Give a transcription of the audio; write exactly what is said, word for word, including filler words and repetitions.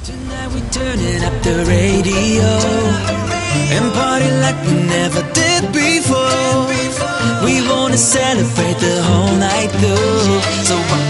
Tonight we turning up the radio and party like we never did before. We wanna celebrate the whole night through. So